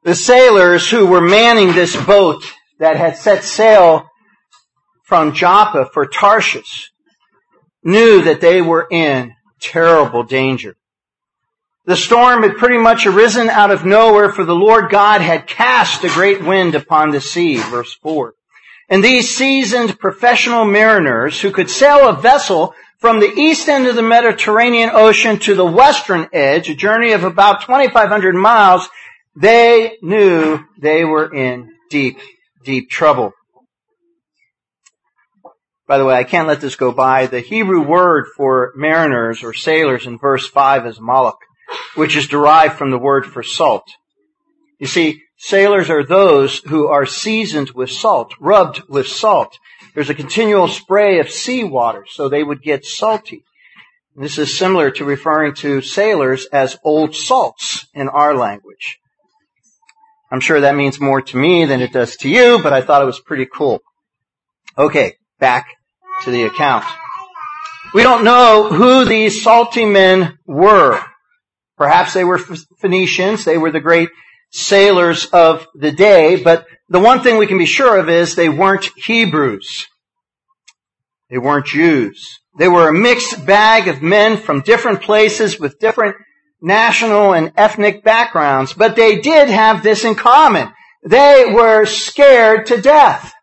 The sailors who were manning this boat that had set sail from Joppa for Tarshish knew that they were in terrible danger. The storm had pretty much arisen out of nowhere, for the Lord God had cast a great wind upon the sea, verse 4. And these seasoned professional mariners who could sail a vessel from the east end of the Mediterranean Ocean to the western edge, a journey of about 2,500 miles, they knew they were in deep, deep trouble. By the way, I can't let this go by. The Hebrew word for mariners or sailors in verse 5 is malach, which is derived from the word for salt. You see, sailors are those who are seasoned with salt, rubbed with salt. There's a continual spray of seawater, so they would get salty. This is similar to referring to sailors as old salts in our language. I'm sure that means more to me than it does to you, but I thought it was pretty cool. Okay, back to the account. We don't know who these salty men were. Perhaps they were Phoenicians. They were the great sailors of the day. But the one thing we can be sure of is they weren't Hebrews. They weren't Jews. They were a mixed bag of men from different places with different national and ethnic backgrounds. But they did have this in common. They were scared to death.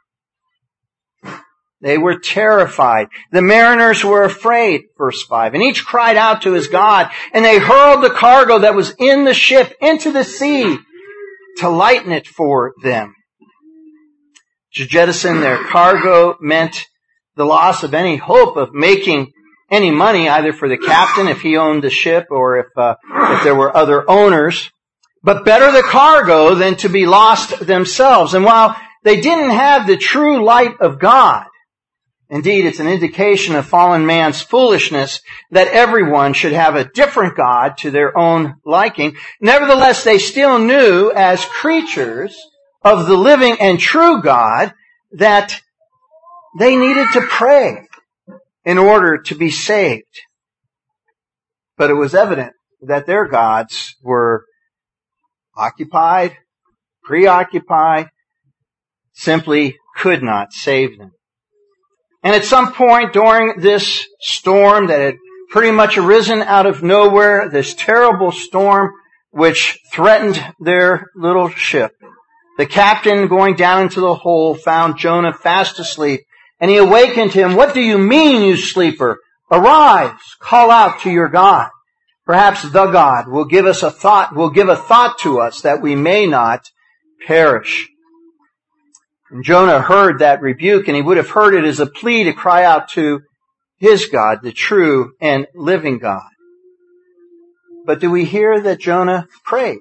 They were terrified. The mariners were afraid, verse 5. And each cried out to his God, and they hurled the cargo that was in the ship into the sea to lighten it for them. To jettison their cargo meant the loss of any hope of making any money, either for the captain if he owned the ship or if there were other owners. But better the cargo than to be lost themselves. And while they didn't have the true light of God, indeed, it's an indication of fallen man's foolishness that everyone should have a different God to their own liking. Nevertheless, they still knew as creatures of the living and true God that they needed to pray in order to be saved. But it was evident that their gods were occupied, preoccupied, simply could not save them. And at some point during this storm that had pretty much arisen out of nowhere, this terrible storm which threatened their little ship, the captain, going down into the hold, found Jonah fast asleep, and he awakened him. "What do you mean, you sleeper? Arise, call out to your God. Perhaps the God will give a thought to us that we may not perish." And Jonah heard that rebuke, and he would have heard it as a plea to cry out to his God, the true and living God. But do we hear that Jonah prayed?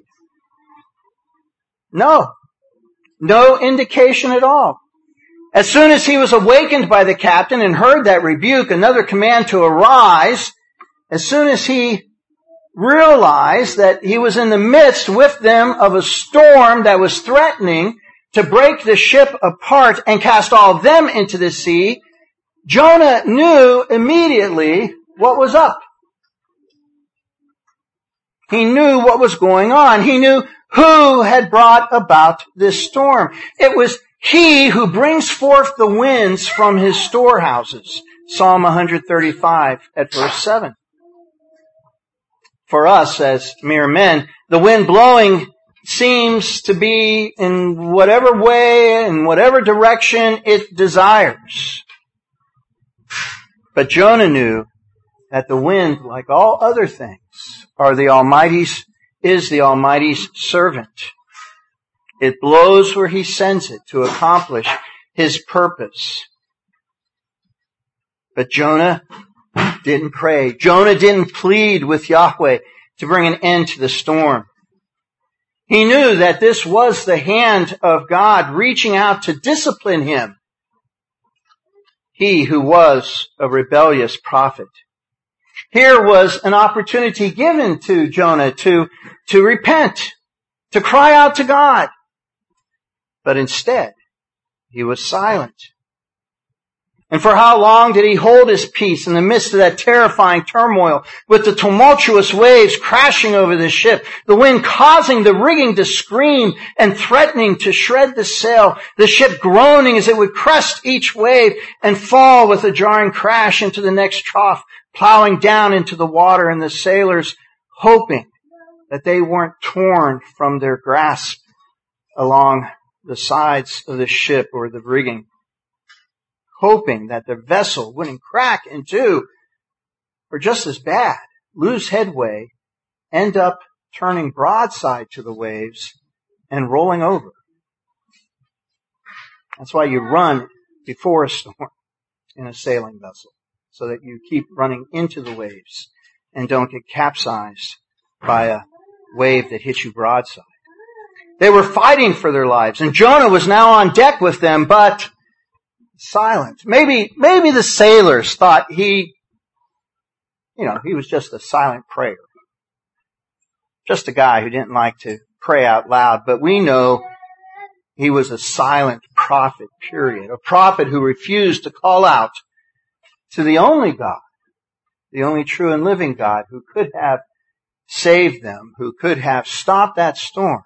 No. No indication at all. As soon as he was awakened by the captain and heard that rebuke, another command to arise, as soon as he realized that he was in the midst with them of a storm that was threatening to break the ship apart and cast all of them into the sea, Jonah knew immediately what was up. He knew what was going on. He knew who had brought about this storm. It was He who brings forth the winds from His storehouses. Psalm 135 at verse 7. For us as mere men, the wind blowing seems to be in whatever way, in whatever direction it desires. But Jonah knew that the wind, like all other things, is the Almighty's servant. It blows where He sends it to accomplish His purpose. But Jonah didn't pray. Jonah didn't plead with Yahweh to bring an end to the storm. He knew that this was the hand of God reaching out to discipline him. He who was a rebellious prophet. Here was an opportunity given to Jonah to repent, to cry out to God. But instead, he was silent. And for how long did he hold his peace in the midst of that terrifying turmoil, with the tumultuous waves crashing over the ship, the wind causing the rigging to scream and threatening to shred the sail, the ship groaning as it would crest each wave and fall with a jarring crash into the next trough, plowing down into the water, and the sailors hoping that they weren't torn from their grasp along the sides of the ship or the rigging, hoping that the vessel wouldn't crack in two, or just as bad, lose headway, end up turning broadside to the waves and rolling over. That's why you run before a storm in a sailing vessel, so that you keep running into the waves and don't get capsized by a wave that hits you broadside. They were fighting for their lives, and Jonah was now on deck with them, but silent. Maybe the sailors thought he was just a silent prayer. Just a guy who didn't like to pray out loud, but we know he was a silent prophet, period. A prophet who refused to call out to the only God, the only true and living God, who could have saved them, who could have stopped that storm.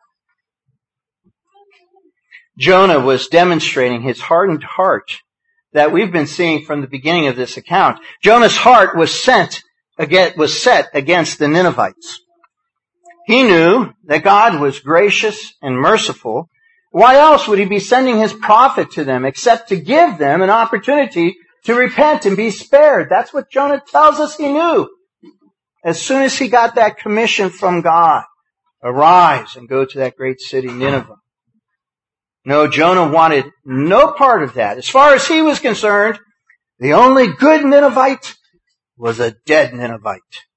Jonah was demonstrating his hardened heart that we've been seeing from the beginning of this account. Jonah's heart was set against the Ninevites. He knew that God was gracious and merciful. Why else would he be sending his prophet to them except to give them an opportunity to repent and be spared? That's what Jonah tells us he knew. As soon as he got that commission from God, arise and go to that great city, Nineveh. No, Jonah wanted no part of that. As far as he was concerned, the only good Ninevite was a dead Ninevite.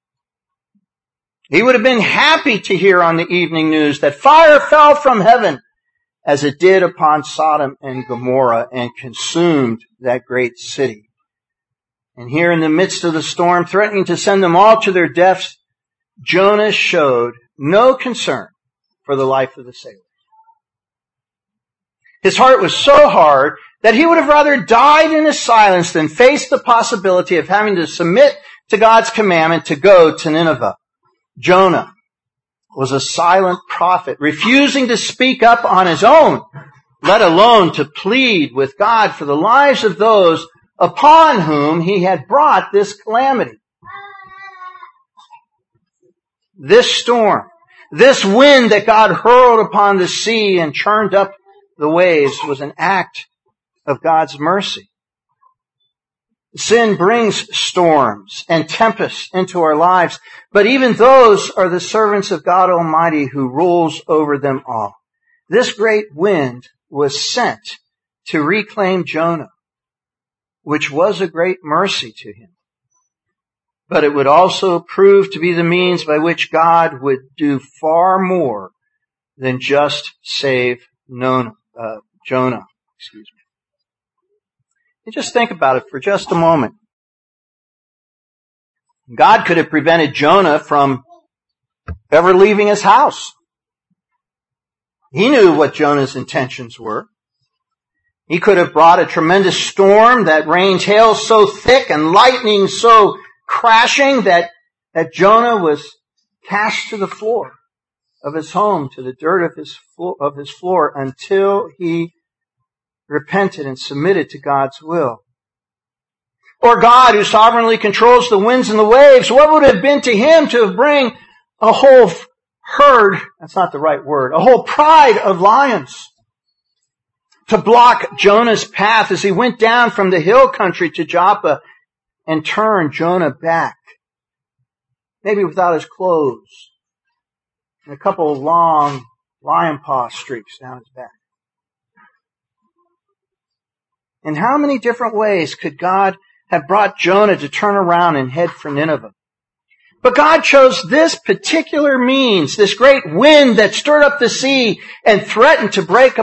He would have been happy to hear on the evening news that fire fell from heaven as it did upon Sodom and Gomorrah and consumed that great city. And here in the midst of the storm, threatening to send them all to their deaths, Jonah showed no concern for the life of the sailors. His heart was so hard that he would have rather died in his silence than face the possibility of having to submit to God's commandment to go to Nineveh. Jonah was a silent prophet, refusing to speak up on his own, let alone to plead with God for the lives of those upon whom he had brought this calamity. This storm, this wind that God hurled upon the sea and churned up the waves, was an act of God's mercy. Sin brings storms and tempests into our lives, but even those are the servants of God Almighty who rules over them all. This great wind was sent to reclaim Jonah, which was a great mercy to him. But it would also prove to be the means by which God would do far more than just save Jonah. You just think about it for just a moment. God could have prevented Jonah from ever leaving his house. He knew what Jonah's intentions were. He could have brought a tremendous storm that rained hail so thick and lightning so crashing that Jonah was cast to the floor of his home, to the dirt of his floor, until he repented and submitted to God's will. Or God, who sovereignly controls the winds and the waves, what would it have been to him to bring a whole herd, that's not the right word, a whole pride of lions to block Jonah's path as he went down from the hill country to Joppa and turned Jonah back, maybe without his clothes, and a couple of long lion paw streaks down his back. In how many different ways could God have brought Jonah to turn around and head for Nineveh? But God chose this particular means, this great wind that stirred up the sea and threatened to break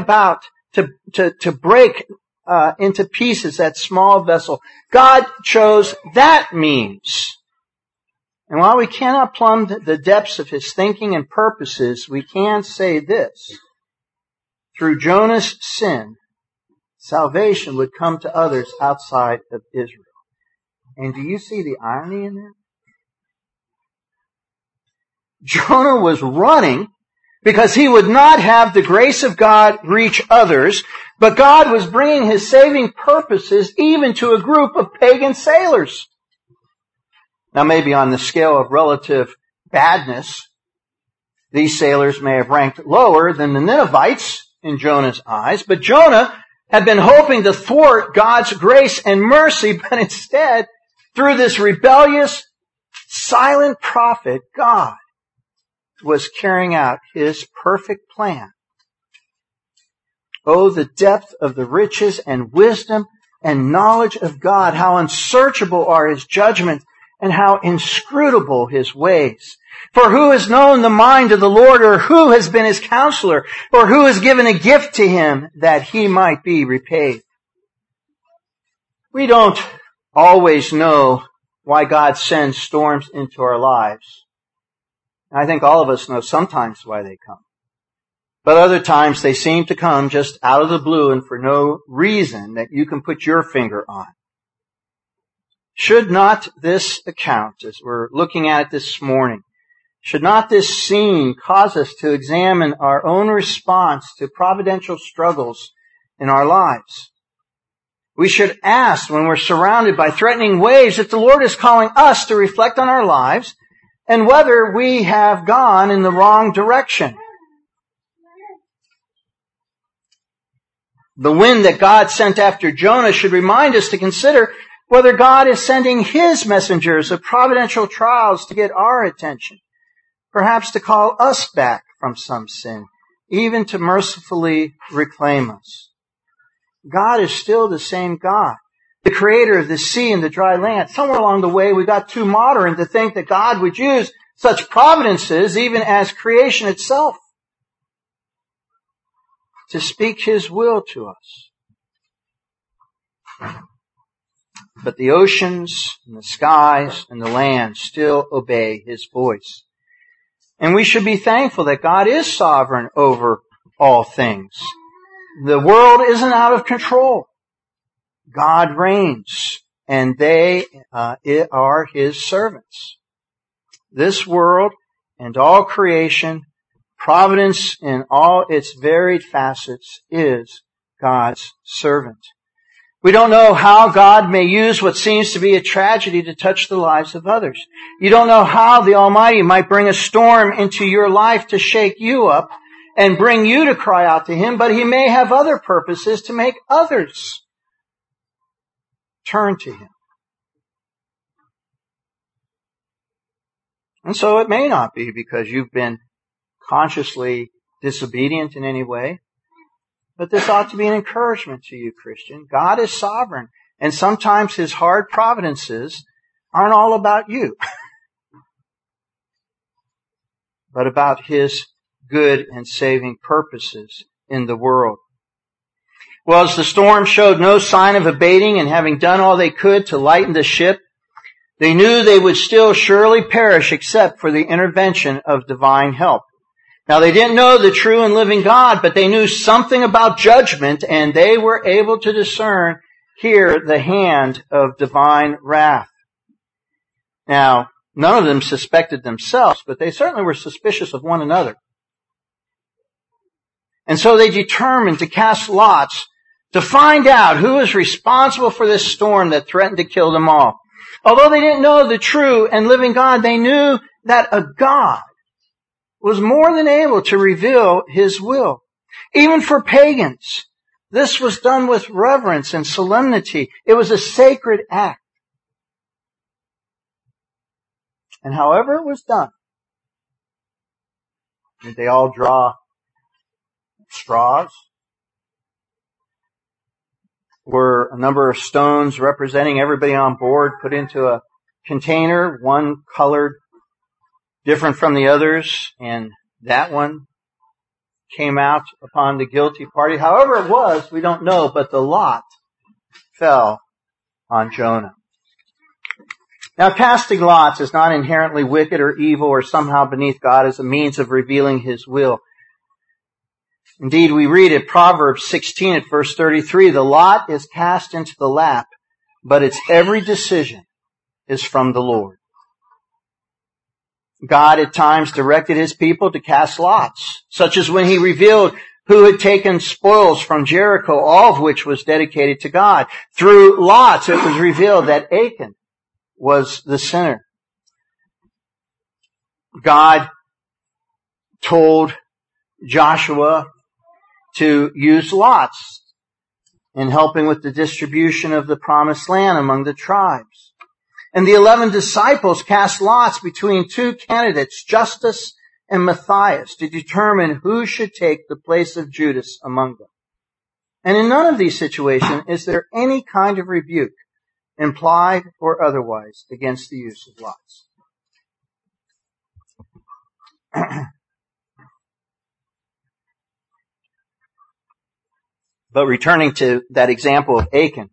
into pieces that small vessel. God chose that means. And while we cannot plumb the depths of his thinking and purposes, we can say this. Through Jonah's sin, salvation would come to others outside of Israel. And do you see the irony in that? Jonah was running because he would not have the grace of God reach others, but God was bringing His saving purposes even to a group of pagan sailors. Now maybe on the scale of relative badness, these sailors may have ranked lower than the Ninevites in Jonah's eyes, but Jonah had been hoping to thwart God's grace and mercy, but instead, through this rebellious, silent prophet, God was carrying out His perfect plan. Oh, the depth of the riches and wisdom and knowledge of God, how unsearchable are His judgments and how inscrutable His ways. For who has known the mind of the Lord, or who has been His counselor, or who has given a gift to Him that He might be repaid? We don't always know why God sends storms into our lives. I think all of us know sometimes why they come. But other times they seem to come just out of the blue and for no reason that you can put your finger on. Should not this account, as we're looking at it this morning, should not this scene cause us to examine our own response to providential struggles in our lives? We should ask when we're surrounded by threatening waves if the Lord is calling us to reflect on our lives and whether we have gone in the wrong direction. The wind that God sent after Jonah should remind us to consider whether God is sending His messengers of providential trials to get our attention, perhaps to call us back from some sin, even to mercifully reclaim us. God is still the same God, the creator of the sea and the dry land. Somewhere along the way, we got too modern to think that God would use such providences, even as creation itself, to speak His will to us. But the oceans and the skies and the land still obey His voice. And we should be thankful that God is sovereign over all things. The world isn't out of control. God reigns, and they are His servants. This world and all creation, providence in all its varied facets, is God's servant. We don't know how God may use what seems to be a tragedy to touch the lives of others. You don't know how the Almighty might bring a storm into your life to shake you up and bring you to cry out to Him, but He may have other purposes to make others turn to Him. And so it may not be because you've been consciously disobedient in any way, but this ought to be an encouragement to you, Christian. God is sovereign, and sometimes His hard providences aren't all about you, but about His good and saving purposes in the world. Well, as the storm showed no sign of abating, and having done all they could to lighten the ship, they knew they would still surely perish except for the intervention of divine help. Now, they didn't know the true and living God, but they knew something about judgment, and they were able to discern here the hand of divine wrath. Now, none of them suspected themselves, but they certainly were suspicious of one another. And so they determined to cast lots to find out who was responsible for this storm that threatened to kill them all. Although they didn't know the true and living God, they knew that a God was more than able to reveal His will. Even for pagans, this was done with reverence and solemnity. It was a sacred act. And however it was done, did they all draw straws? Were a number of stones representing everybody on board put into a container, one colored different from the others, and that one came out upon the guilty party? However it was, we don't know, but the lot fell on Jonah. Now, casting lots is not inherently wicked or evil or somehow beneath God as a means of revealing His will. Indeed, we read at Proverbs 16 at verse 33, the lot is cast into the lap, but its every decision is from the Lord. God at times directed His people to cast lots, such as when He revealed who had taken spoils from Jericho, all of which was dedicated to God. Through lots, it was revealed that Achan was the sinner. God told Joshua to use lots in helping with the distribution of the promised land among the tribes. And the 11 disciples cast lots between two candidates, Justus and Matthias, to determine who should take the place of Judas among them. And in none of these situations is there any kind of rebuke, implied or otherwise, against the use of lots. But returning to that example of Achan,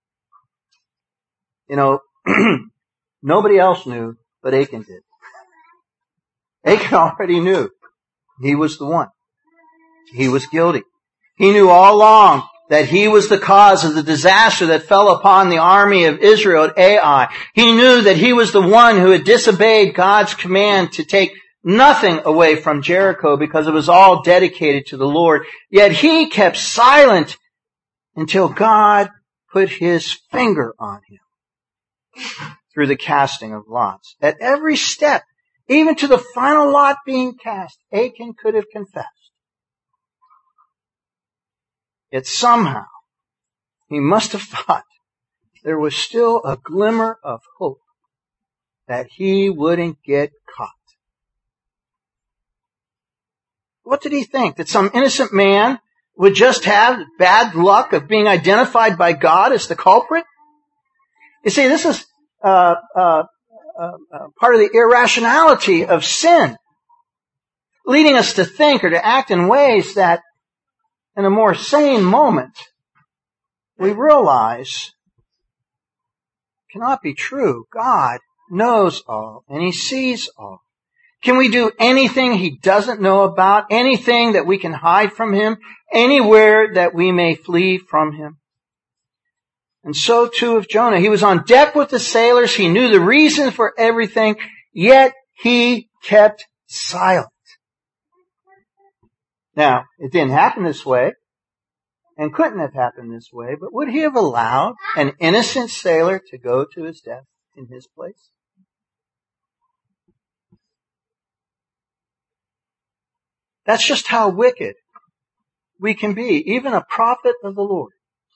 nobody else knew, but Achan did. Achan already knew he was the one. He was guilty. He knew all along that he was the cause of the disaster that fell upon the army of Israel at Ai. He knew that he was the one who had disobeyed God's command to take nothing away from Jericho because it was all dedicated to the Lord. Yet he kept silent until God put His finger on him through the casting of lots. At every step, even to the final lot being cast, Achan could have confessed. Yet somehow, he must have thought there was still a glimmer of hope that he wouldn't get caught. What did he think? That some innocent man would just have bad luck of being identified by God as the culprit? You see, this is part of the irrationality of sin, leading us to think or to act in ways that, in a more sane moment, we realize cannot be true. God knows all, and He sees all. Can we do anything He doesn't know about? Anything that we can hide from Him? Anywhere that we may flee from Him? And so too of Jonah. He was on deck with the sailors. He knew the reason for everything, yet he kept silent. Now, it didn't happen this way, and couldn't have happened this way, but would He have allowed an innocent sailor to go to his death in his place? That's just how wicked we can be, even a prophet of the Lord.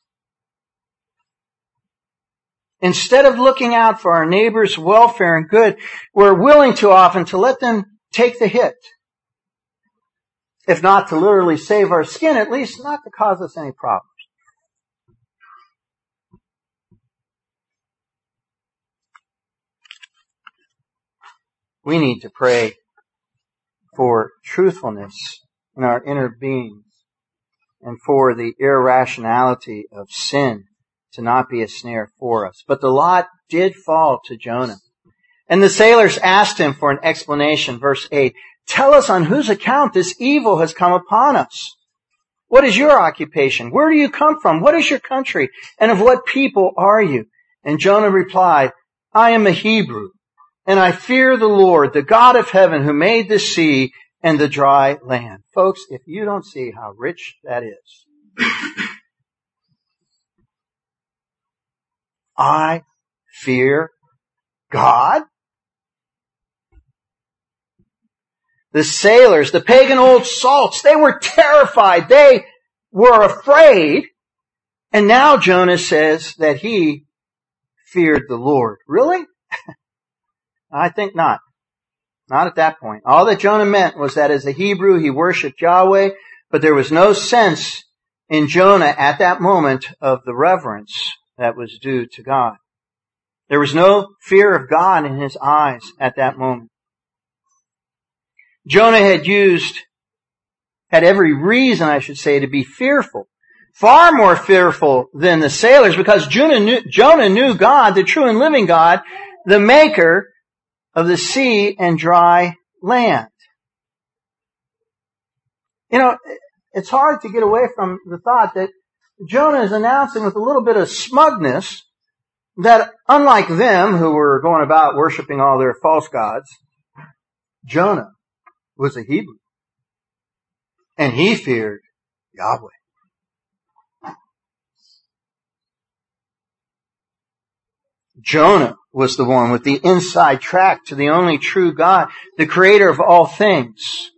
Instead of looking out for our neighbor's welfare and good, we're willing too often to let them take the hit. If not to literally save our skin, at least not to cause us any problems. We need to pray for truthfulness in our inner beings and for the irrationality of sin to not be a snare for us. But the lot did fall to Jonah. And the sailors asked him for an explanation. Verse 8, tell us on whose account this evil has come upon us. What is your occupation? Where do you come from? What is your country? And of what people are you? And Jonah replied, I am a Hebrew, and I fear the Lord, the God of heaven, who made the sea and the dry land. Folks, if you don't see how rich that is, I fear God? The sailors, the pagan old salts, they were terrified. They were afraid. And now Jonah says that he feared the Lord. Really? I think not. Not at that point. All that Jonah meant was that as a Hebrew, he worshiped Yahweh, but there was no sense in Jonah at that moment of the reverence that was due to God. There was no fear of God in his eyes at that moment. Jonah had every reason, I should say, to be fearful. Far more fearful than the sailors, because Jonah knew God, the true and living God, the maker of the sea and dry land. You know, it's hard to get away from the thought that Jonah is announcing with a little bit of smugness that unlike them who were going about worshiping all their false gods, Jonah was a Hebrew. And he feared Yahweh. Jonah was the one with the inside track to the only true God, the creator of all things.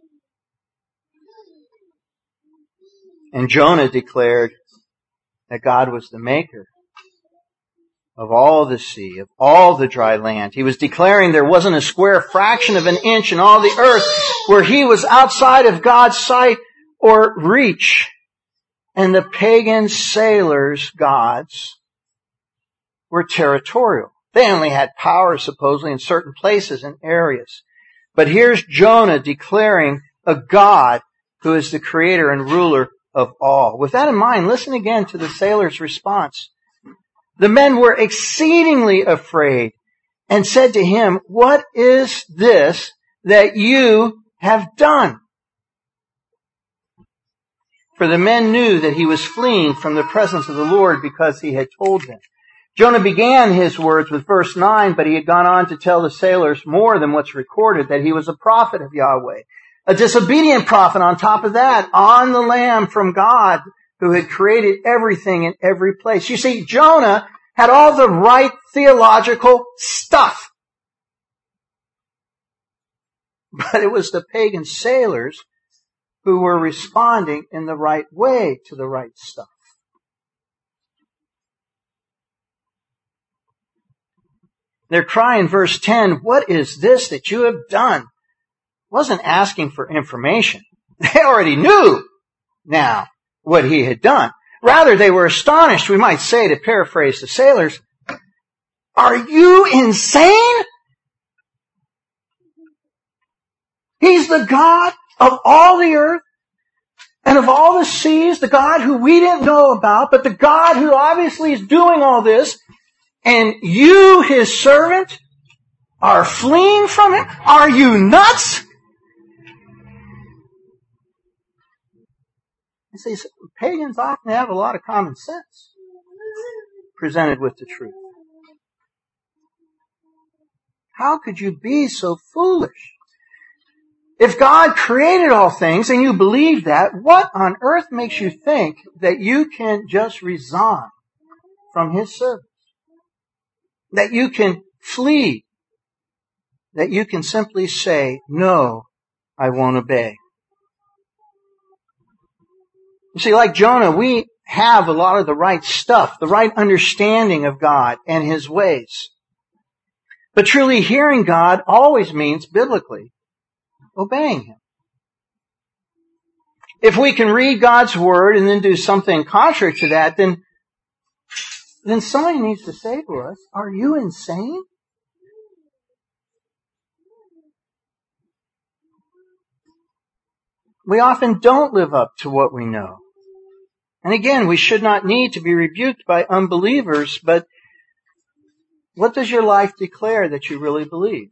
And Jonah declared that God was the maker of all the sea, of all the dry land. He was declaring there wasn't a square fraction of an inch in all the earth where he was outside of God's sight or reach. And the pagan sailors' gods were territorial. They only had power, supposedly, in certain places and areas. But here's Jonah declaring a God who is the creator and ruler of all. With that in mind, listen again to the sailors' response. The men were exceedingly afraid and said to him, "What is this that you have done?" For the men knew that he was fleeing from the presence of the Lord because he had told them. Jonah began his words with verse 9, but he had gone on to tell the sailors more than what's recorded, that he was a prophet of Yahweh. A disobedient prophet on top of that, on the lam from God, who had created everything in every place. You see, Jonah had all the right theological stuff. But it was the pagan sailors who were responding in the right way to the right stuff. Their cry in verse 10, "What is this that you have done?" wasn't asking for information. They already knew now what he had done. Rather, they were astonished, we might say, to paraphrase the sailors. "Are you insane? He's the God of all the earth and of all the seas, the God who we didn't know about, but the God who obviously is doing all this. And you, his servant, are fleeing from him? Are you nuts?" You see, pagans often have a lot of common sense presented with the truth. How could you be so foolish? If God created all things and you believe that, what on earth makes you think that you can just resign from his service? That you can flee? That you can simply say, "No, I won't obey"? You see, like Jonah, we have a lot of the right stuff, the right understanding of God and his ways. But truly hearing God always means, biblically, obeying him. If we can read God's word and then do something contrary to that, then somebody needs to say to us, "Are you insane?" We often don't live up to what we know. And again, we should not need to be rebuked by unbelievers, but what does your life declare that you really believe?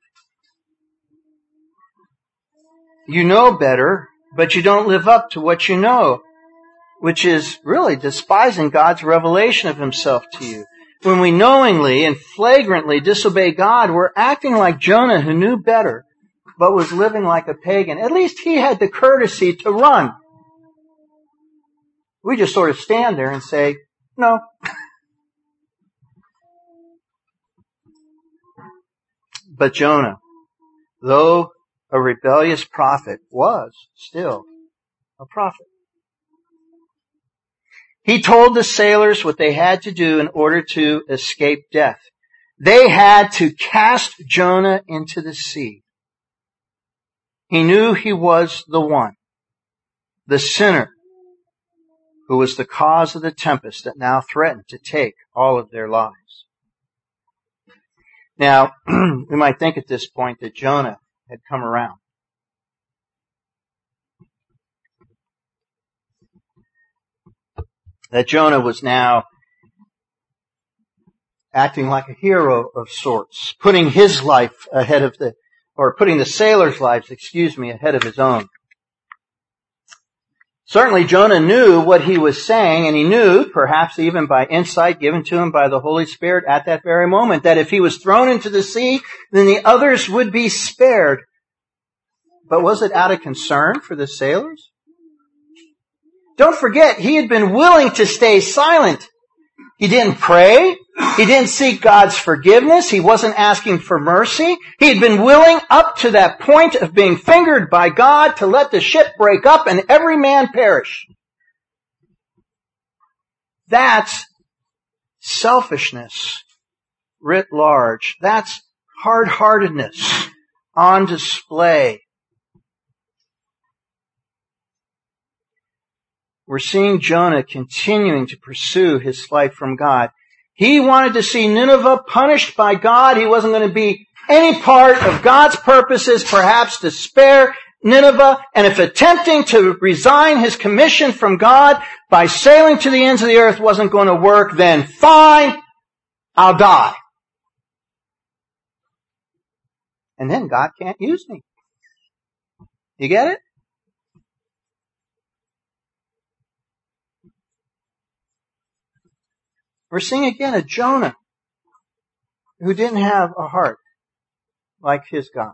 You know better, but you don't live up to what you know, which is really despising God's revelation of himself to you. When we knowingly and flagrantly disobey God, we're acting like Jonah, who knew better, but was living like a pagan. At least he had the courtesy to run. We just sort of stand there and say, "No." But Jonah, though a rebellious prophet, was still a prophet. He told the sailors what they had to do in order to escape death. They had to cast Jonah into the sea. He knew he was the one, the sinner, who was the cause of the tempest that now threatened to take all of their lives. Now, we might think at this point that Jonah had come around. That Jonah was now acting like a hero of sorts, putting his life ahead of putting the sailors' lives, ahead of his own. Certainly Jonah knew what he was saying, and he knew, perhaps even by insight given to him by the Holy Spirit at that very moment, that if he was thrown into the sea, then the others would be spared. But was it out of concern for the sailors? Don't forget, he had been willing to stay silent. He didn't pray. He didn't seek God's forgiveness. He wasn't asking for mercy. He had been willing up to that point of being fingered by God to let the ship break up and every man perish. That's selfishness writ large. That's hard-heartedness on display. We're seeing Jonah continuing to pursue his flight from God. He wanted to see Nineveh punished by God. He wasn't going to be any part of God's purposes, perhaps to spare Nineveh. And if attempting to resign his commission from God by sailing to the ends of the earth wasn't going to work, then fine, I'll die. And then God can't use me. You get it? We're seeing again a Jonah who didn't have a heart like his God.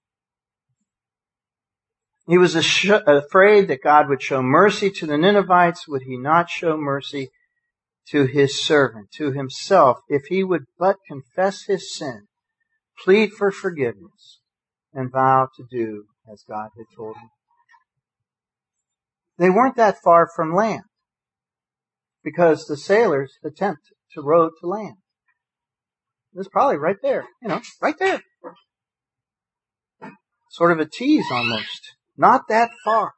He was afraid that God would show mercy to the Ninevites. Would he not show mercy to his servant, to himself, if he would but confess his sin, plead for forgiveness, and vow to do as God had told him? They weren't that far from land, because the sailors attempted to row to land. It was probably right there, right there. Sort of a tease almost. Not that far.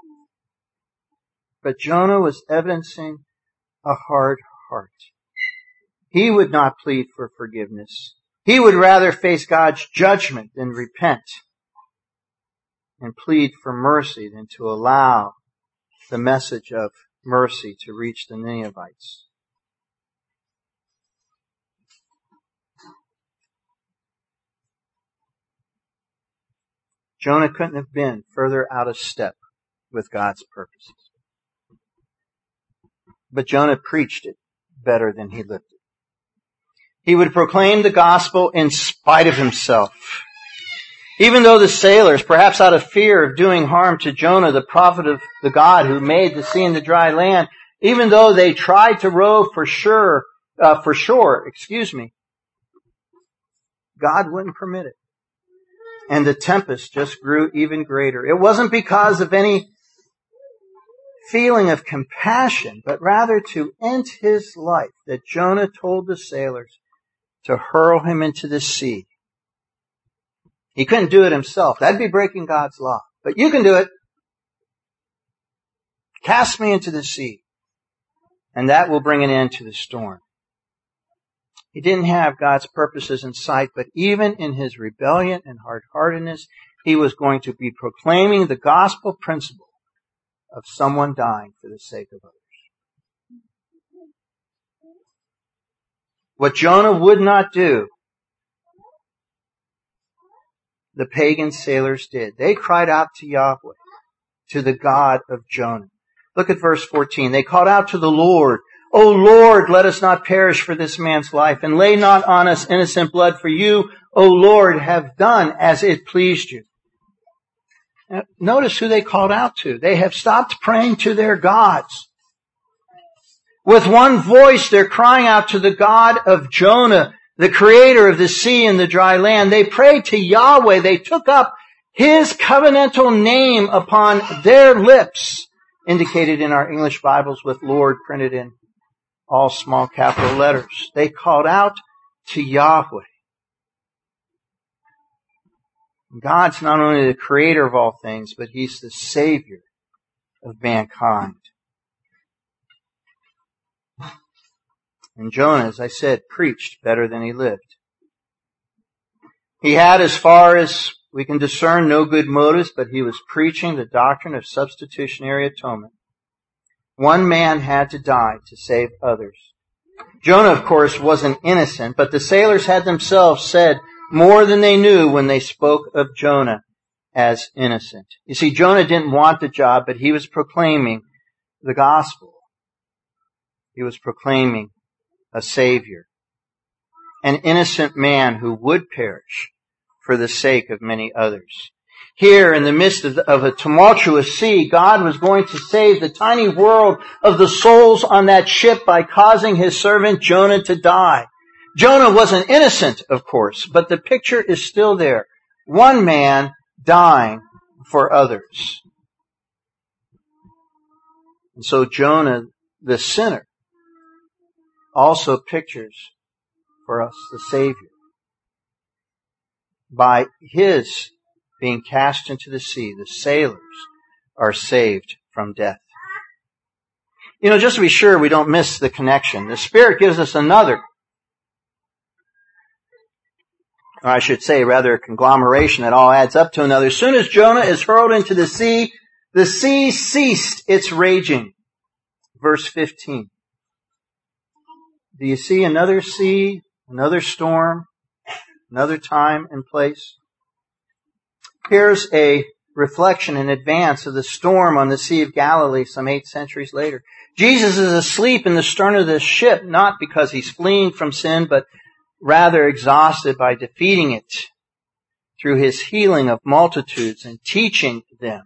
But Jonah was evidencing a hard heart. He would not plead for forgiveness. He would rather face God's judgment than repent and plead for mercy than to allow the message of mercy to reach the Ninevites. Jonah couldn't have been further out of step with God's purposes. But Jonah preached it better than he lived it. He would proclaim the gospel in spite of himself. Even though the sailors, perhaps out of fear of doing harm to Jonah, the prophet of the God who made the sea and the dry land, even though they tried to row for shore, God wouldn't permit it. And the tempest just grew even greater. It wasn't because of any feeling of compassion, but rather to end his life, that Jonah told the sailors to hurl him into the sea. He couldn't do it himself. That'd be breaking God's law. But you can do it. Cast me into the sea, and that will bring an end to the storm. He didn't have God's purposes in sight, but even in his rebellion and hard-heartedness, he was going to be proclaiming the gospel principle of someone dying for the sake of others. What Jonah would not do, the pagan sailors did. They cried out to Yahweh, to the God of Jonah. Look at verse 14. They called out to the Lord, "O Lord, let us not perish for this man's life, and lay not on us innocent blood, for you, O Lord, have done as it pleased you." Now, notice who they called out to. They have stopped praying to their gods. With one voice, they're crying out to the God of Jonah, the creator of the sea and the dry land. They prayed to Yahweh. They took up his covenantal name upon their lips, indicated in our English Bibles with Lord printed in all small capital letters. They called out to Yahweh. God's not only the creator of all things, but he's the savior of mankind. And Jonah, as I said, preached better than he lived. He had, as far as we can discern, no good motives, but he was preaching the doctrine of substitutionary atonement. One man had to die to save others. Jonah, of course, wasn't innocent, but the sailors had themselves said more than they knew when they spoke of Jonah as innocent. You see, Jonah didn't want the job, but he was proclaiming the gospel. He was proclaiming a Savior, an innocent man who would perish for the sake of many others. Here, in the midst of a tumultuous sea, God was going to save the tiny world of the souls on that ship by causing His servant Jonah to die. Jonah wasn't innocent, of course, but the picture is still there. One man dying for others. And so Jonah, the sinner, also pictures for us the Savior. By his being cast into the sea, the sailors are saved from death. Just to be sure we don't miss the connection, the Spirit gives us another, or I should say rather a conglomeration that all adds up to another. As soon as Jonah is hurled into the sea ceased its raging. Verse 15. Do you see another sea, another storm, another time and place? Here's a reflection in advance of the storm on the Sea of Galilee some 8 centuries later. Jesus is asleep in the stern of the ship, not because He's fleeing from sin, but rather exhausted by defeating it through His healing of multitudes and teaching them.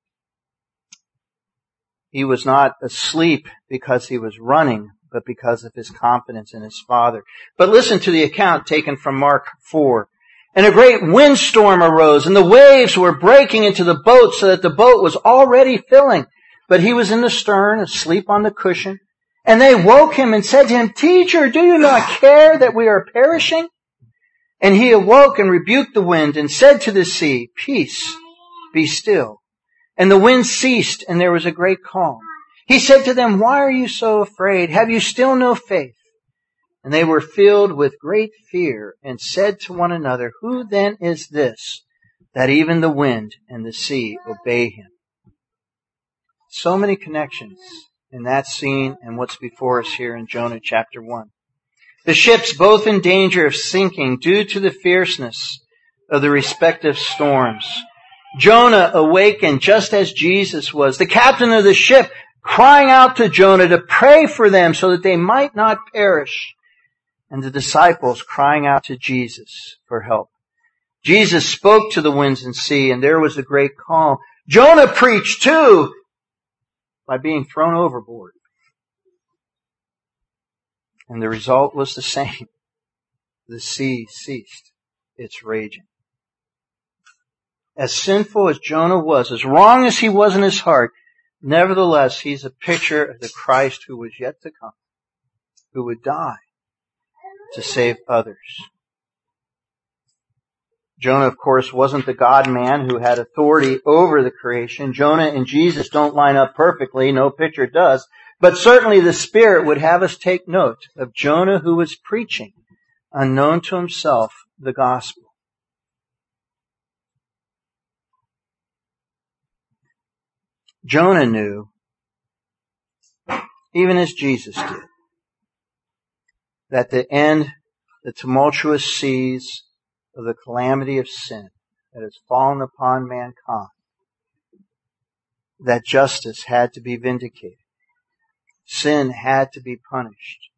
He was not asleep because He was running, but because of His confidence in His Father. But listen to the account taken from Mark 4. And a great windstorm arose, and the waves were breaking into the boat so that the boat was already filling. But He was in the stern, asleep on the cushion. And they woke Him and said to Him, "Teacher, do you not care that we are perishing?" And He awoke and rebuked the wind and said to the sea, "Peace, be still." And the wind ceased, and there was a great calm. He said to them, "Why are you so afraid? Have you still no faith?" And they were filled with great fear and said to one another, "Who then is this, that even the wind and the sea obey Him?" So many connections in that scene and what's before us here in Jonah chapter 1. The ships both in danger of sinking due to the fierceness of the respective storms. Jonah awakened just as Jesus was. The captain of the ship crying out to Jonah to pray for them so that they might not perish. And the disciples crying out to Jesus for help. Jesus spoke to the winds and sea, and there was a great calm. Jonah preached too by being thrown overboard. And the result was the same. The sea ceased its raging. As sinful as Jonah was, as wrong as he was in his heart, nevertheless, he's a picture of the Christ who was yet to come, who would die to save others. Jonah, of course, wasn't the God-man who had authority over the creation. Jonah and Jesus don't line up perfectly. No picture does. But certainly the Spirit would have us take note of Jonah who was preaching, unknown to himself, the gospel. Jonah knew, even as Jesus did, that the tumultuous seas of the calamity of sin that has fallen upon mankind, that justice had to be vindicated. Sin had to be punished.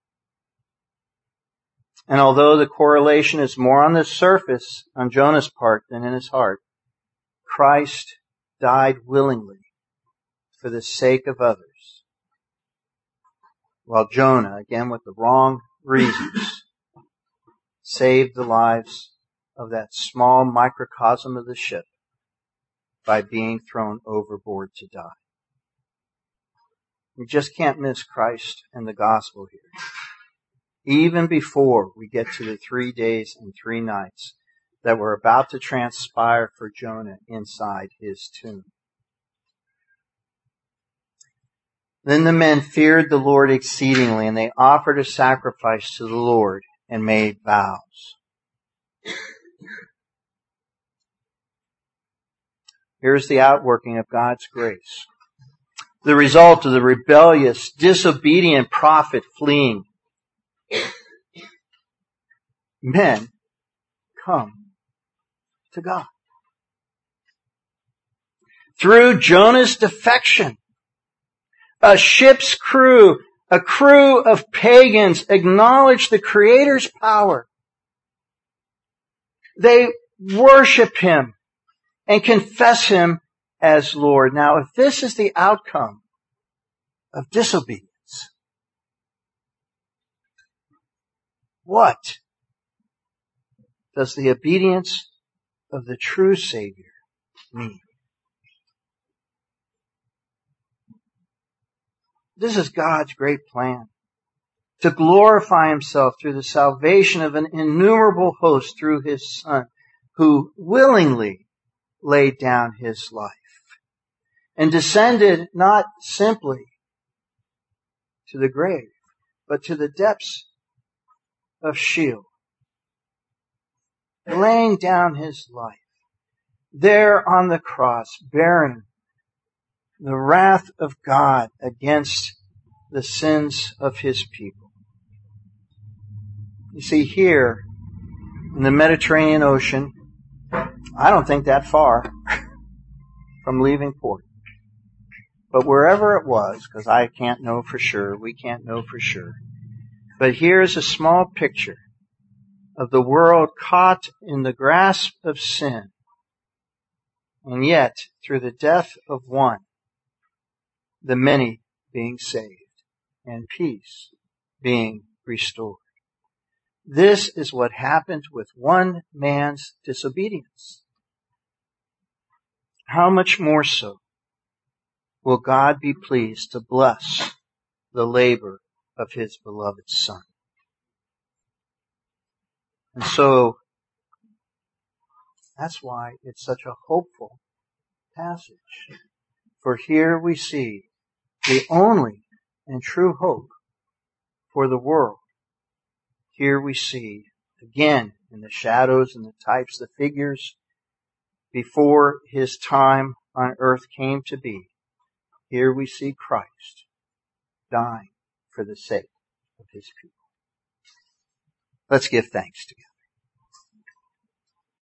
And although the correlation is more on the surface on Jonah's part than in his heart, Christ died willingly for the sake of others. While Jonah, again with the wrong reasons, saved the lives of that small microcosm of the ship by being thrown overboard to die. We just can't miss Christ and the gospel here. Even before we get to the 3 days and 3 nights that were about to transpire for Jonah inside his tomb. Then the men feared the Lord exceedingly, and they offered a sacrifice to the Lord and made vows. Here's the outworking of God's grace. The result of the rebellious, disobedient prophet fleeing. Men come to God. Through Jonah's defection, A ship's crew, a crew of pagans, acknowledge the Creator's power. They worship Him and confess Him as Lord. Now, if this is the outcome of disobedience, what does the obedience of the true Savior mean? This is God's great plan, to glorify Himself through the salvation of an innumerable host through His Son, who willingly laid down His life and descended not simply to the grave, but to the depths of Sheol, laying down His life there on the cross, bearing the wrath of God against the sins of His people. You see, here in the Mediterranean Ocean, I don't think that far from leaving port. But wherever it was, because I can't know for sure, we can't know for sure. But here's a small picture of the world caught in the grasp of sin. And yet, through the death of one, the many being saved and peace being restored. This is what happened with one man's disobedience. How much more so will God be pleased to bless the labor of His beloved Son? And so, that's why it's such a hopeful passage. For here we see the only and true hope for the world. Here we see, again, in the shadows and the types, the figures, before His time on earth came to be, here we see Christ dying for the sake of His people. Let's give thanks together.